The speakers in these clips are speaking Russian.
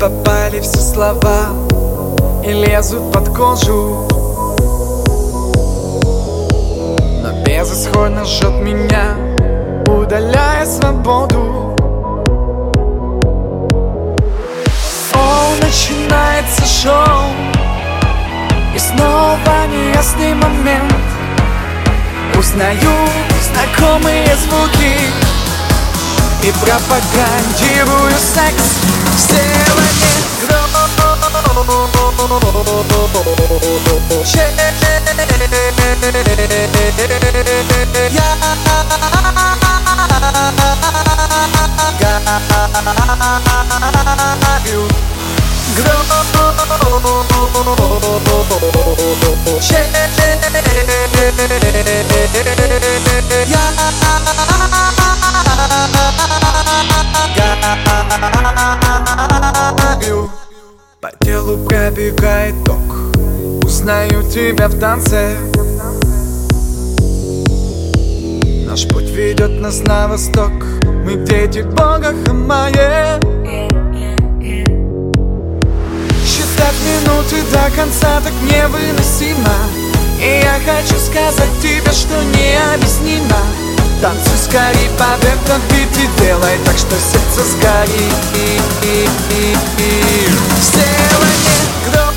попали все слова и лезут под кожу, но безысходно жжет меня, удаляя свободу. О, начинается шоу, и снова неясный момент. Узнаю знакомые звуки и пропагандирую секс в стороне. По телу пробегает ток, узнаю тебя в танце. Наш путь ведет нас на восток, мы дети Бога Хамае. Считать минуты до конца так невыносимо, и я хочу сказать тебе, что необъяснимо. Танцуй скорей под этот бит и делай так, что сердце сгорит. Сделай гром.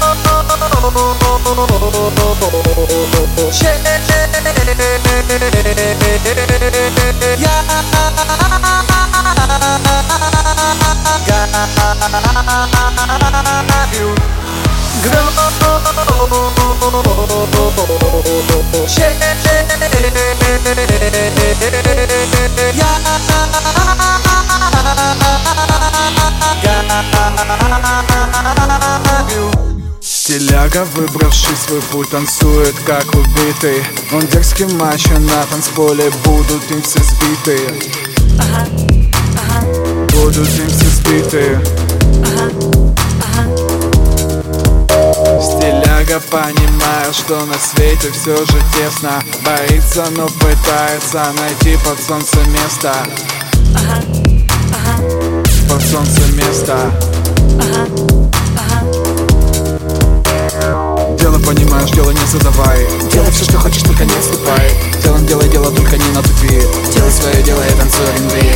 Стиляга, выбравший свой путь, танцует как убитый. Он дерзкий мачо, на танцполе будут им все сбиты. Будут им все сбиты. Стиляга, понимая, что на свете все же тесно, боится, но пытается найти под солнцем место. Под солнцем место. Дело понимаешь, дело не задавай. Делай все, что хочешь, только не отступай. В целом делай дело, только не натупи. Делай свое дело и танцуй R&B.